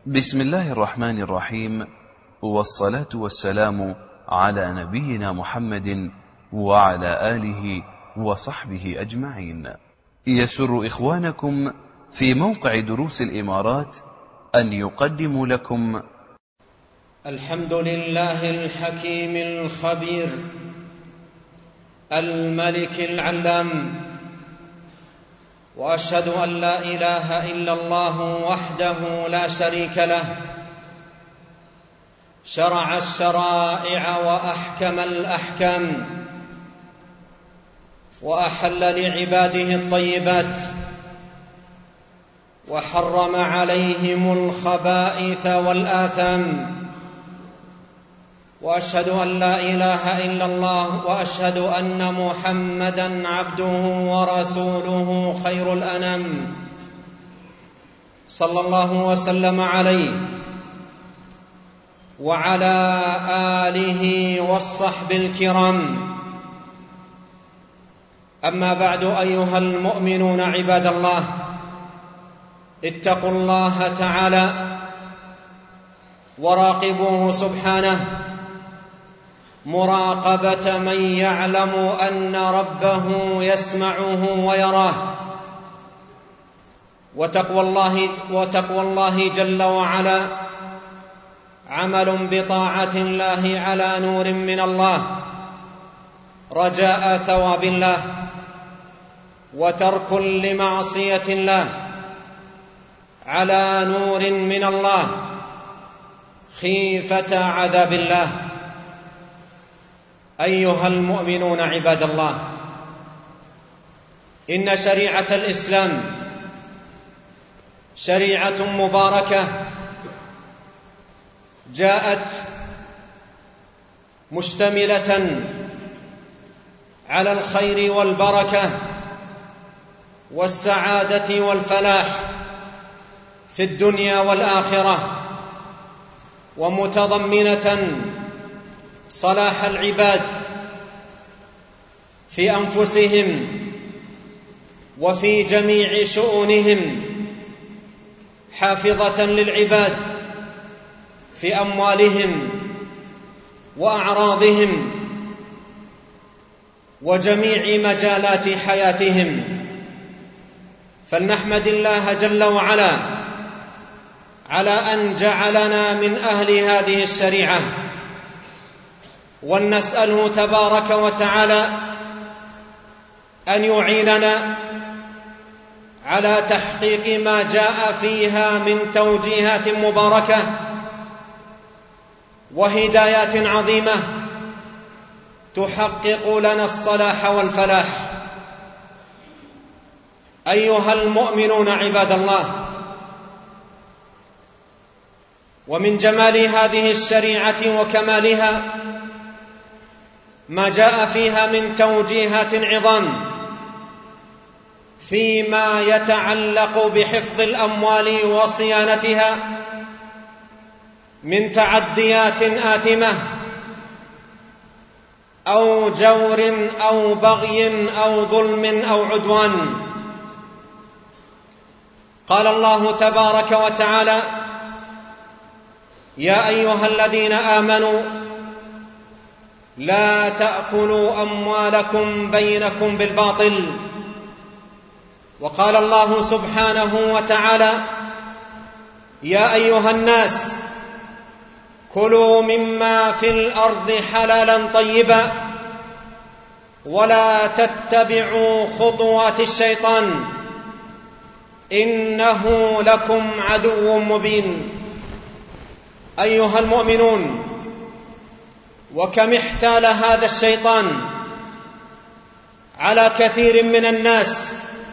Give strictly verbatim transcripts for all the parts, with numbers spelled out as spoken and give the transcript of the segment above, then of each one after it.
بسم الله الرحمن الرحيم، والصلاة والسلام على نبينا محمد وعلى آله وصحبه أجمعين. يسر إخوانكم في موقع دروس الإمارات أن يقدموا لكم الحمد لله الحكيم الخبير الملك العلام، وأشهد أن لا إله إلا الله وحده لا شريك له، شرع الشرائع وأحكم الأحكام، وأحل لعباده الطيبات، وحرم عليهم الخبائث والآثام. وأشهد أن لا إله إلا الله، وأشهد أن محمدًا عبده ورسوله خير الأنام، صلى الله وسلم عليه وعلى آله والصحب الكرام. أما بعد، أيها المؤمنون عباد الله، اتقوا الله تعالى وراقبوه سبحانه مراقبة من يعلم أن ربه يسمعه ويراه. وتقوى الله, وتقوى الله جل وعلا عمل بطاعة الله على نور من الله رجاء ثواب الله، وترك لمعصية الله على نور من الله خيفة عذاب الله. أيها المؤمنون عباد الله، إن شريعة الإسلام شريعة مباركة جاءت مشتملة على الخير والبركة والسعادة والفلاح في الدنيا والآخرة، ومتضمنة صلاح العباد في أنفسهم وفي جميع شؤونهم، حافظة للعباد في أموالهم وأعراضهم وجميع مجالات حياتهم. فلنحمد الله جل وعلا على أن جعلنا من أهل هذه الشريعة، ونسأله تبارك وتعالى أن يعيننا على تحقيق ما جاء فيها من توجيهات مباركة وهدايات عظيمة تحقق لنا الصلاح والفلاح. أيها المؤمنون عباد الله، ومن جمال هذه الشريعة وكمالها ما جاء فيها من توجيهات عظام فيما يتعلق بحفظ الأموال وصيانتها من تعديات آثمة أو جور أو بغي أو ظلم أو عدوان. قال الله تبارك وتعالى: يا أيها الذين آمنوا لا تأكلوا أموالكم بينكم بالباطل. وقال الله سبحانه وتعالى: يا أيها الناس كلوا مما في الأرض حلالا طيبا ولا تتبعوا خطوات الشيطان إنه لكم عدو مبين. أيها المؤمنون، وكم احتال هذا الشيطان على كثير من الناس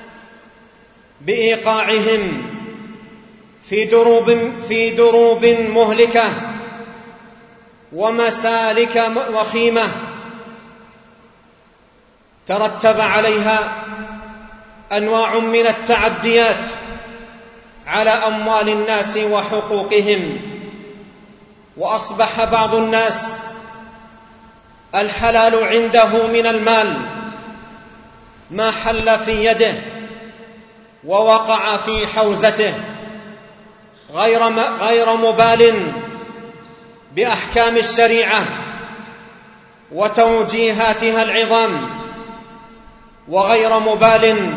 بإيقاعهم في دروب, في دروب مهلكة ومسالك وخيمة ترتب عليها أنواع من التعديات على أموال الناس وحقوقهم. وأصبح بعض الناس الحلال عنده من المال ما حل في يده ووقع في حوزته، غير غير مبال بأحكام الشريعة وتوجيهاتها العظام، وغير مبال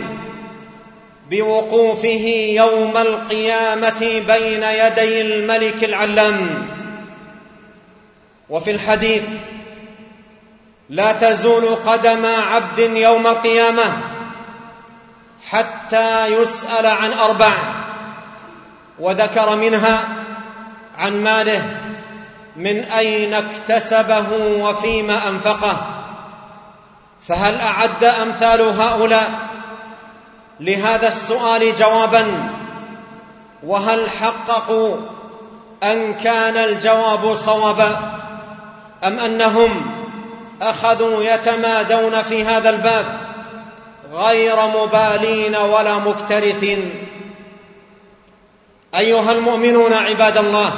بوقوفه يوم القيامة بين يدي الملك العلام. وفي الحديث: لا تزول قدم عبد يوم القيامة حتى يسأل عن أربع، وذكر منها عن ماله، من أين اكتسبه وفيما أنفقه. فهل أعد أمثال هؤلاء لهذا السؤال جوابا؟ وهل حققوا أن كان الجواب صوابا، أم أنهم أخذوا يتمادون في هذا الباب غير مبالين ولا مكترثين؟ أيها المؤمنون عباد الله،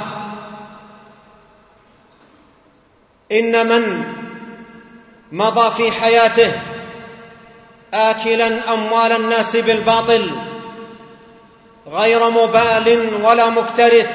إن من مضى في حياته آكلا أموال الناس بالباطل غير مبال ولا مكترث،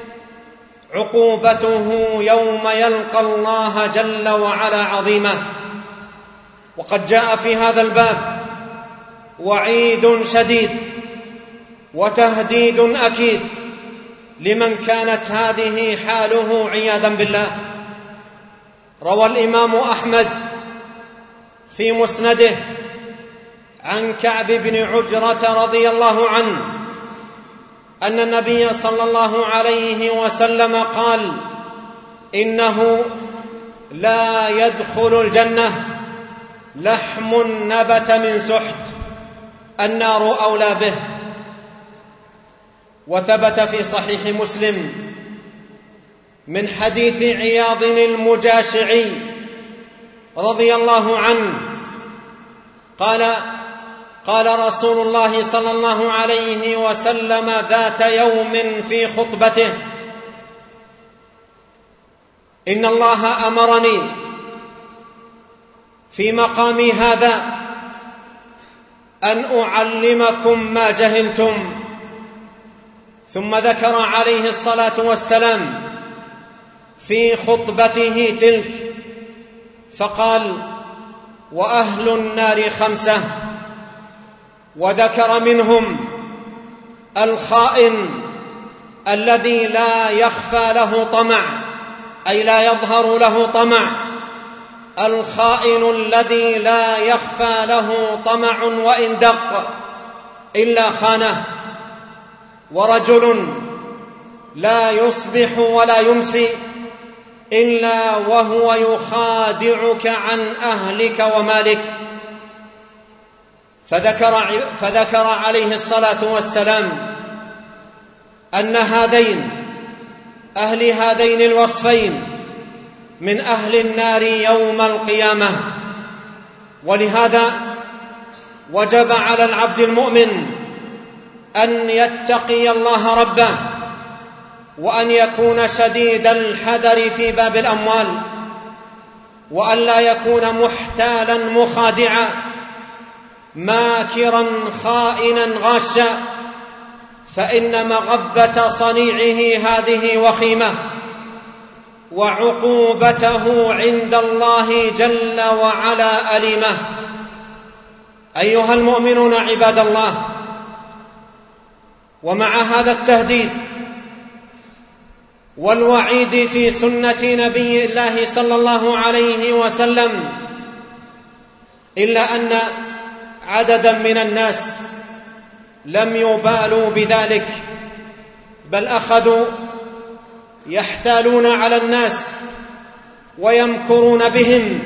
عقوبته يوم يلقى الله جل وعلا عظيمة. وقد جاء في هذا الباب وعيد شديد وتهديد أكيد لمن كانت هذه حاله عياذا بالله. روى الإمام أحمد في مسنده عن كعب بن عجرة رضي الله عنه أن النبي صلى الله عليه وسلم قال: إنه لا يدخل الجنة لحم نبت من سحت، النار أولى به. وثبت في صحيح مسلم من حديث عياض المجاشعي رضي الله عنه قال: قال رسول الله صلى الله عليه وسلم ذات يوم في خطبته: إن الله أمرني في مقامي هذا أن أعلمكم ما جهلتم. ثم ذكر عليه الصلاة والسلام في خطبته تلك فقال: وأهل النار خمسة، وذكر منهم الخائن الذي لا يخفى له طمع، أي لا يظهر له طمع، الخائن الذي لا يخفى له طمع وإن دق إلا خانه، ورجل لا يصبح ولا يمسي إلا وهو يخادعك عن أهلك ومالك. فذكر, فذكر عليه الصلاة والسلام أن هذين أهل هذين الوصفين من أهل النار يوم القيامة. ولهذا وجب على العبد المؤمن أن يتقي الله ربه، وأن يكون شديد الحذر في باب الأموال، وأن لا يكون محتالا مخادعا ماكرا خائنا غاشا، فإن مغبة صنيعه هذه وخيمة، وعقوبته عند الله جل وعلا أليمة. أيها المؤمنون عباد الله، ومع هذا التهديد والوعيد في سنة نبي الله صلى الله عليه وسلم، إلا أن عددا من الناس لم يبالوا بذلك، بل أخذوا يحتالون على الناس ويمكرون بهم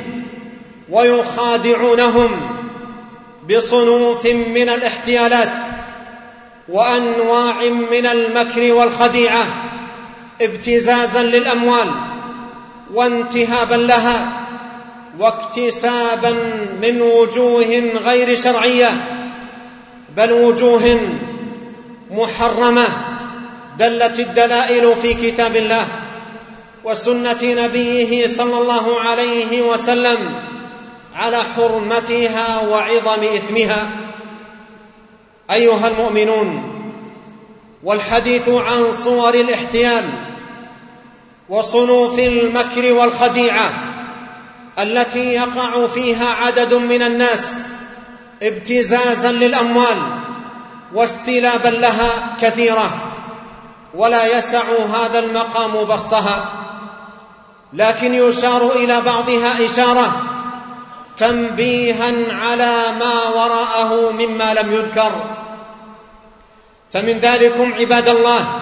ويخادعونهم بصنوف من الاحتيالات وأنواع من المكر والخديعة، ابتزازا للأموال وانتهابا لها واكتسابا من وجوه غير شرعية، بل وجوه محرمة دلت الدلائل في كتاب الله وسنة نبيه صلى الله عليه وسلم على حرمتها وعظم إثمها. أيها المؤمنون، والحديث عن صور الاحتيال وصنوف المكر والخديعة التي يقع فيها عدد من الناس ابتزازا للأموال واستلابا لها كثيرة، ولا يسع هذا المقام بسطها، لكن يشار إلى بعضها إشارة تنبيها على ما وراءه مما لم يذكر. فمن ذلكم عباد الله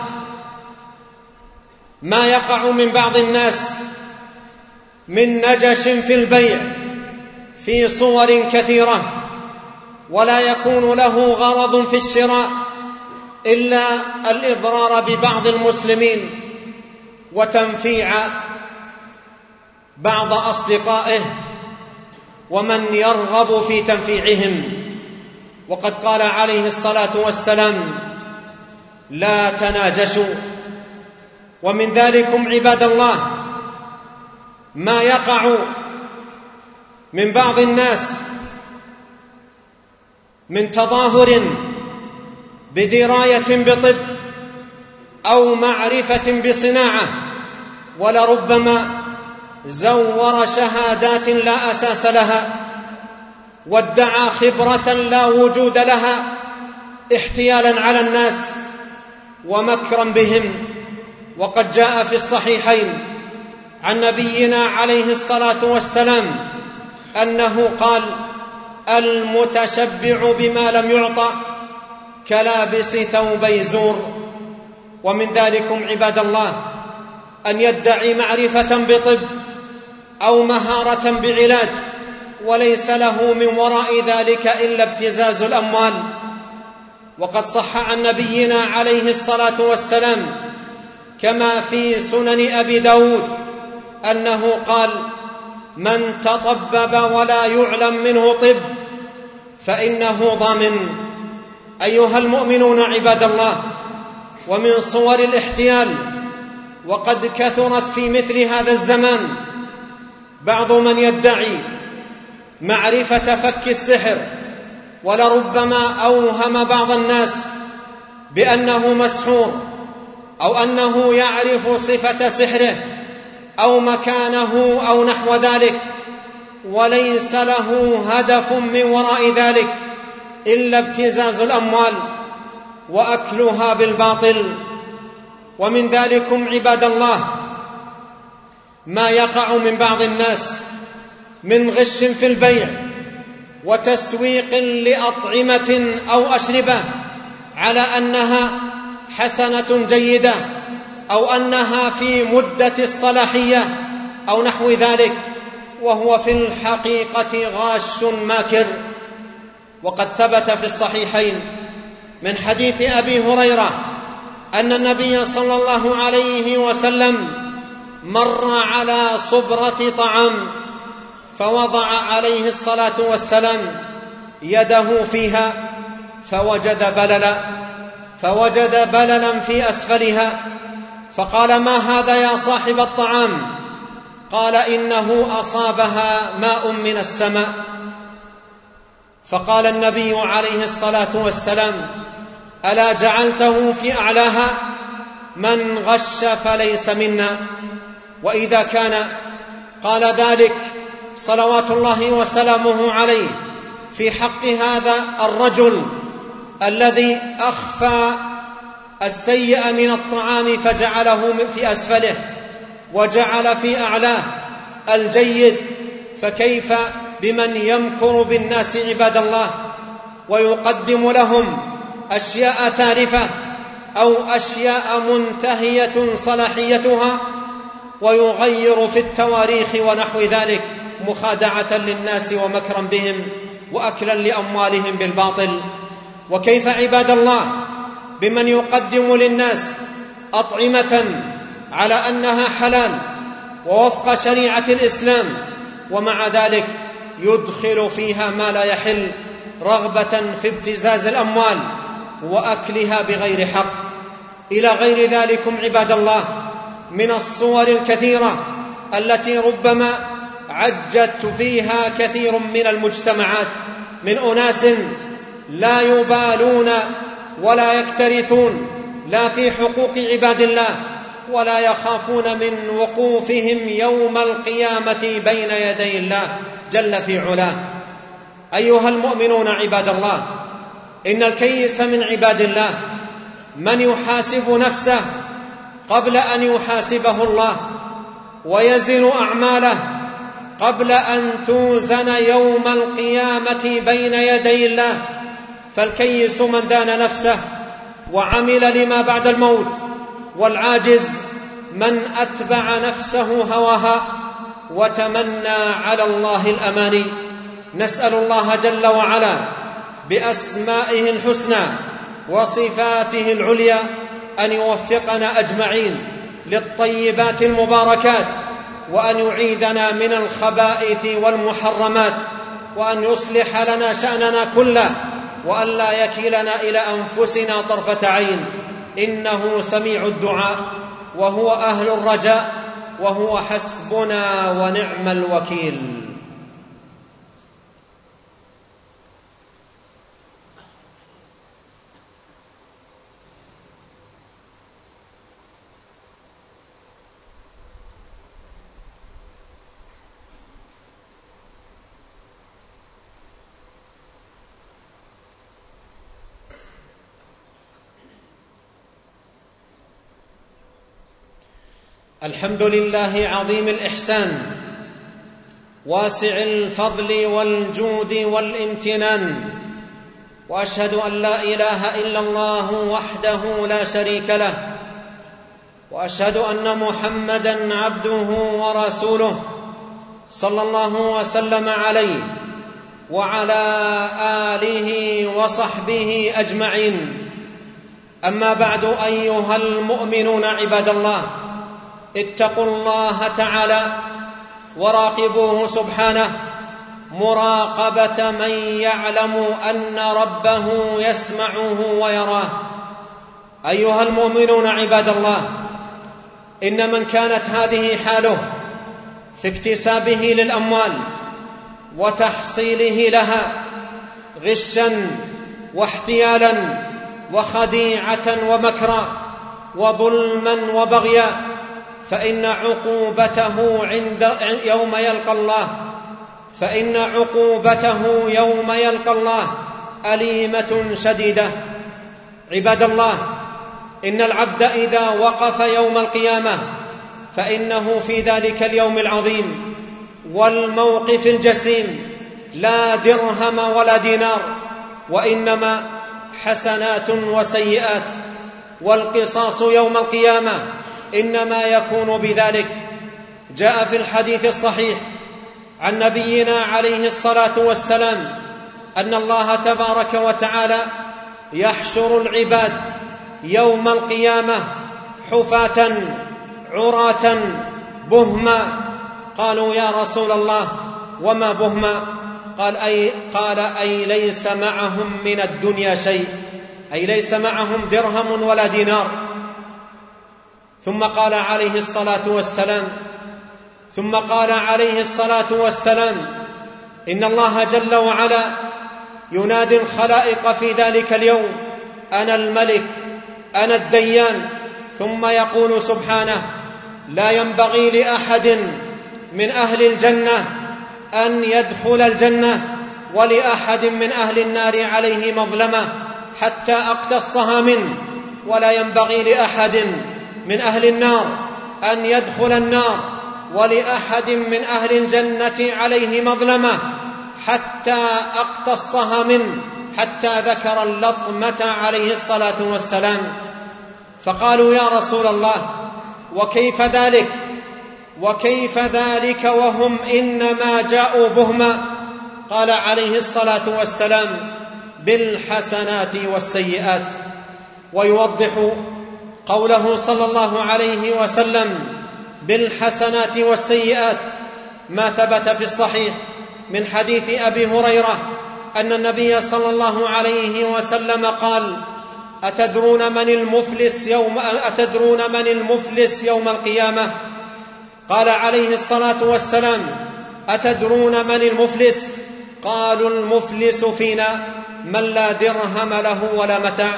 ما يقع من بعض الناس من نجش في البيع في صور كثيرة، ولا يكون له غرض في الشراء إلا الإضرار ببعض المسلمين وتنفيع بعض أصدقائه ومن يرغب في تنفيعهم. وقد قال عليه الصلاة والسلام: لا تناجشوا. ومن ذلكم عباد الله ما يقع من بعض الناس من تظاهر بدراية بطب أو معرفة بصناعة، ولربما زور شهادات لا أساس لها وادعى خبرة لا وجود لها احتيالا على الناس ومكرا بهم. وقد جاء في الصحيحين عن نبينا عليه الصلاة والسلام أنه قال: المتشبع بما لم يعطى كلابس ثوبي زور. ومن ذلكم عباد الله أن يدعي معرفة بطب أو مهارة بعلاج وليس له من وراء ذلك إلا ابتزاز الأموال. وقد صح عن نبينا عليه الصلاة والسلام كما في سنن أبي داود أنه قال: من تطبب ولا يعلم منه طب فإنه ضامن. أيها المؤمنون عباد الله، ومن صور الاحتيال وقد كثرت في مثل هذا الزمان بعض من يدعي معرفة فك السحر، ولربما أوهم بعض الناس بأنه مسحور أو أنه يعرف صفة سحره أو مكانه أو نحو ذلك، وليس له هدف من وراء ذلك إلا ابتزاز الأموال وأكلها بالباطل. ومن ذلكم عباد الله ما يقع من بعض الناس من غش في البيع وتسويق لأطعمة أو أشربة على أنها حسنة جيدة أو أنها في مدة الصلاحية أو نحو ذلك، وهو في الحقيقة غاش ماكر. وقد ثبت في الصحيحين من حديث أبي هريرة أن النبي صلى الله عليه وسلم مر على صبرة طعام فوضع عليه الصلاة والسلام يده فيها فوجد بللا فوجد بللا في أسفلها، فقال: ما هذا يا صاحب الطعام؟ قال: إنه أصابها ماء من السماء. فقال النبي عليه الصلاة والسلام: ألا جعلته في أعلاها؟ من غش فليس منا. وإذا كان قال ذلك صلوات الله وسلامه عليه في حق هذا الرجل الذي أخفى السيء من الطعام فجعله في أسفله وجعل في أعلاه الجيد، فكيف بمن يمكر بالناس عباد الله ويقدم لهم أشياء تارفة أو أشياء منتهية صلاحيتها ويغير في التواريخ ونحو ذلك مخادعة للناس ومكرا بهم وأكلا لأموالهم بالباطل. وكيف عباد الله بمن يقدم للناس أطعمة على أنها حلال ووفق شريعة الإسلام، ومع ذلك يدخل فيها ما لا يحل رغبة في ابتزاز الأموال وأكلها بغير حق. إلى غير ذلكم عباد الله من الصور الكثيرة التي ربما عجت فيها كثير من المجتمعات من أناس لا يبالون ولا يكترثون لا في حقوق عباد الله، ولا يخافون من وقوفهم يوم القيامة بين يدي الله جل في علاه. أيها المؤمنون عباد الله، إن الكيس من عباد الله من يحاسب نفسه قبل أن يحاسبه الله، ويزن أعماله قبل أن توزن يوم القيامة بين يدي الله. فالكيس من دان نفسه وعمل لما بعد الموت، والعاجز من أتبع نفسه هواها وتمنى على الله الأماني. نسأل الله جل وعلا بأسمائه الحسنى وصفاته العليا أن يوفقنا أجمعين للطيبات المباركات، وأن يعيذنا من الخبائث والمحرمات، وأن يصلح لنا شأننا كله، وأن لا يكلنا إلى أنفسنا طرفة عين، إنه سميع الدعاء وهو أهل الرجاء، وهو حسبنا ونعم الوكيل. الحمد لله عظيم الإحسان واسع الفضل والجود والامتنان، وأشهد أن لا إله إلا الله وحده لا شريك له، وأشهد أن محمدًا عبده ورسوله صلى الله وسلم عليه وعلى آله وصحبه أجمعين. أما بعد، أيها المؤمنون عباد الله، اتقوا الله تعالى وراقبوه سبحانه مراقبة من يعلم أن ربه يسمعه ويراه. أيها المؤمنون عباد الله، إن من كانت هذه حاله في اكتسابه للأموال وتحصيله لها غشا واحتيالا وخديعة ومكرا وظلما وبغيا، فإن عقوبته عند يوم يلقى الله فإن عقوبته يوم يلقى الله أليمة شديدة. عباد الله، إن العبد إذا وقف يوم القيامة فإنه في ذلك اليوم العظيم والموقف الجسيم لا درهم ولا دينار، وإنما حسنات وسيئات. والقصاص يوم القيامة إنما يكون بذلك. جاء في الحديث الصحيح عن نبينا عليه الصلاة والسلام أن الله تبارك وتعالى يحشر العباد يوم القيامة حفاة عراة بهما. قالوا يا رسول الله وما بهما؟ قال أي, قال أي ليس معهم من الدنيا شيء، أي ليس معهم درهم ولا دينار. ثم قال عليه الصلاة والسلام ثم قال عليه الصلاة والسلام إن الله جل وعلا ينادي الخلائق في ذلك اليوم: أنا الملك، أنا الديان. ثم يقول سبحانه: لا ينبغي لأحد من أهل الجنة أن يدخل الجنة، ولأحد من أهل النار عليه مظلمة حتى أقتصها منه، ولا ينبغي لأحد من أهل النار أن يدخل النار، ولأحد من أهل الجنة عليه مظلمة حتى أقتصها منه، حتى ذكر اللطمة عليه الصلاة والسلام. فقالوا يا رسول الله وكيف ذلك وكيف ذلك وهم إنما جاءوا بهما؟ قال عليه الصلاة والسلام: بالحسنات والسيئات. ويوضح قوله صلى الله عليه وسلم بالحسنات والسيئات ما ثبت في الصحيح من حديث أبي هريرة أن النبي صلى الله عليه وسلم قال: أتدرون من المفلس يوم أتدرون من المفلس يوم القيامة؟ قال عليه الصلاة والسلام: أتدرون من المفلس؟ قالوا: المفلس فينا من لا درهم له ولا متاع.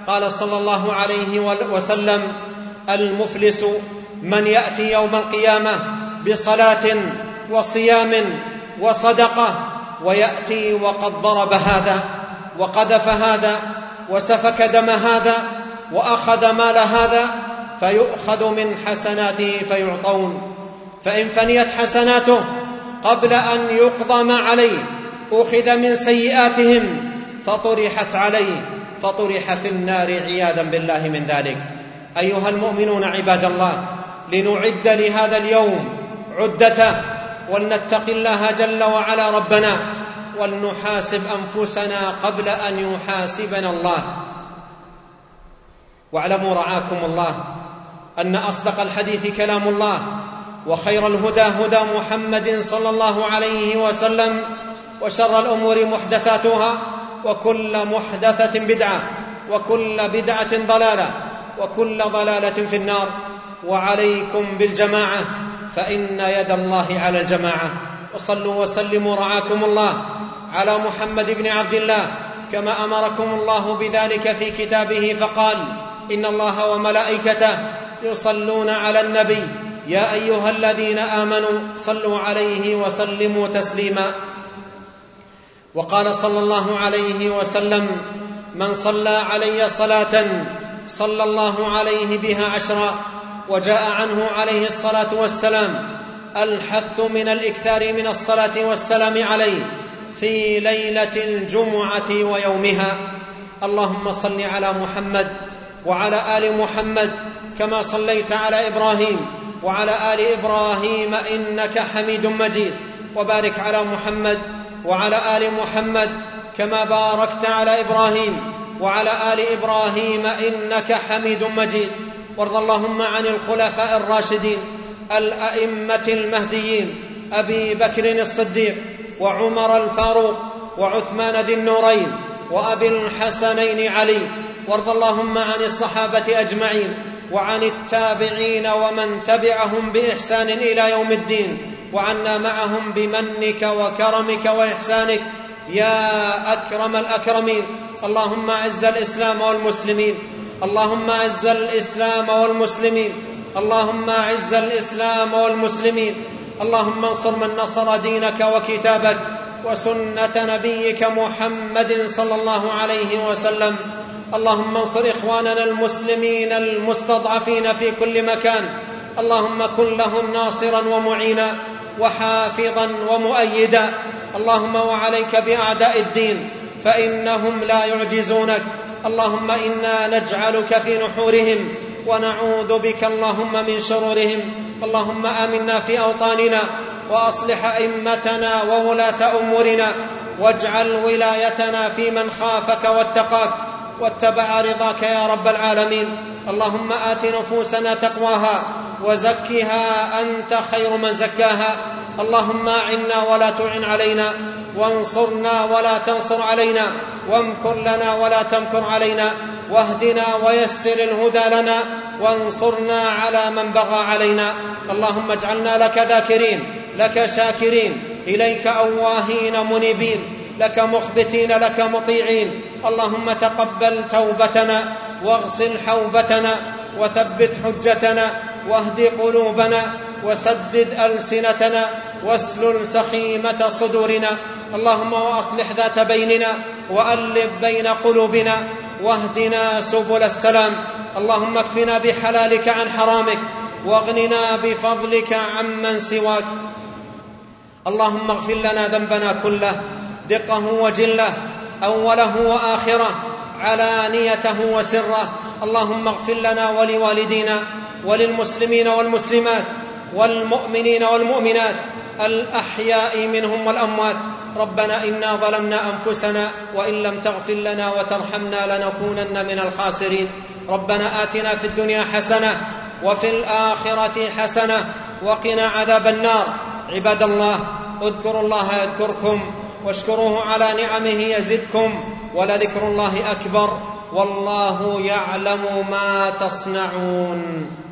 قال صلى الله عليه وسلم: المفلس من يأتي يوم القيامة بصلاة وصيام وصدقة ويأتي وقد ضرب هذا وقذف هذا وسفك دم هذا وأخذ مال هذا، فيؤخذ من حسناته فيعطون، فإن فنيت حسناته قبل أن يقضى ما عليه أخذ من سيئاتهم فطرحت عليه فطرح في النار عياذا بالله من ذلك. أيها المؤمنون عباد الله، لنعد لهذا اليوم عدته، ولنتق الله جل وعلا ربنا، ولنحاسب أنفسنا قبل أن يحاسبنا الله. واعلموا رعاكم الله أن أصدق الحديث كلام الله، وخير الهدى هدى محمد صلى الله عليه وسلم، وشر الأمور محدثاتها، وكل محدثة بدعة، وكل بدعة ضلالة، وكل ضلالة في النار. وعليكم بالجماعة، فإن يد الله على الجماعة. وصلوا وسلموا رعاكم الله على محمد بن عبد الله كما أمركم الله بذلك في كتابه، فقال: إن الله وملائكته يصلون على النبي يا أيها الذين آمنوا صلوا عليه وسلموا تسليما. وقال صلى الله عليه وسلم: من صلى علي صلاة صلى الله عليه بها عشرا. وجاء عنه عليه الصلاة والسلام الحث من الإكثار من الصلاة والسلام عليه في ليلة الجمعة ويومها. اللهم صل على محمد وعلى آل محمد كما صليت على إبراهيم وعلى آل إبراهيم إنك حميد مجيد، وبارك على محمد وعلى آل محمد كما باركت على إبراهيم وعلى آل إبراهيم إنك حميد مجيد. وارض اللهم عن الخلفاء الراشدين الأئمة المهديين أبي بكر الصديق وعمر الفاروق وعثمان ذي النورين وأبي الحسنين علي. وارض اللهم عن الصحابة أجمعين وعن التابعين ومن تبعهم بإحسان إلى يوم الدين، وعنا معهم بمنك وكرمك وإحسانك يا أكرم الأكرمين. اللهم أعز الإسلام والمسلمين، اللهم أعز الإسلام والمسلمين، اللهم أعز الإسلام والمسلمين. اللهم انصر من نصر دينك وكتابك وسنة نبيك محمد صلى الله عليه وسلم. اللهم انصر إخواننا المسلمين المستضعفين في كل مكان، اللهم كن لهم ناصرا ومعينا وحافظا ومؤيدا. اللهم وعليك بأعداء الدين فإنهم لا يعجزونك. اللهم إنا نجعلك في نحورهم ونعوذ بك اللهم من شرورهم. اللهم آمنا في أوطاننا وأصلح أئمتنا وولاة أمورنا، واجعل ولايتنا في من خافك واتقاك واتبع رضاك يا رب العالمين. اللهم آت نفوسنا تقواها وزكها أنت خير من زكاها. اللهم أعنا ولا تعن علينا، وانصرنا ولا تنصر علينا، وامكر لنا ولا تمكر علينا، واهدنا ويسر الهدى لنا، وانصرنا على من بغى علينا. اللهم اجعلنا لك ذاكرين، لك شاكرين، إليك أواهين منيبين، لك مخبتين، لك مطيعين. اللهم تقبل توبتنا واغسل حوبتنا وثبت حجتنا واهد قلوبنا وسدد ألسنتنا واسلل سخيمة صدورنا. اللهم وأصلح ذات بيننا وألف بين قلوبنا واهدنا سبل السلام. اللهم اكفنا بحلالك عن حرامك واغننا بفضلك عمن سواك. اللهم اغفر لنا ذنبنا كله دقه وجله، أوله وآخره، علانيته وسره. اللهم اغفر لنا ولوالدينا وللمسلمين والمسلمات والمؤمنين والمؤمنات الأحياء منهم والأموات. ربنا إنا ظلمنا أنفسنا وإن لم تغفر لنا وترحمنا لنكونن من الخاسرين. ربنا آتنا في الدنيا حسنة وفي الآخرة حسنة وقنا عذاب النار. عباد الله، اذكروا الله يذكركم واشكروه على نعمه يزدكم، ولذكر الله أكبر، والله يعلم ما تصنعون.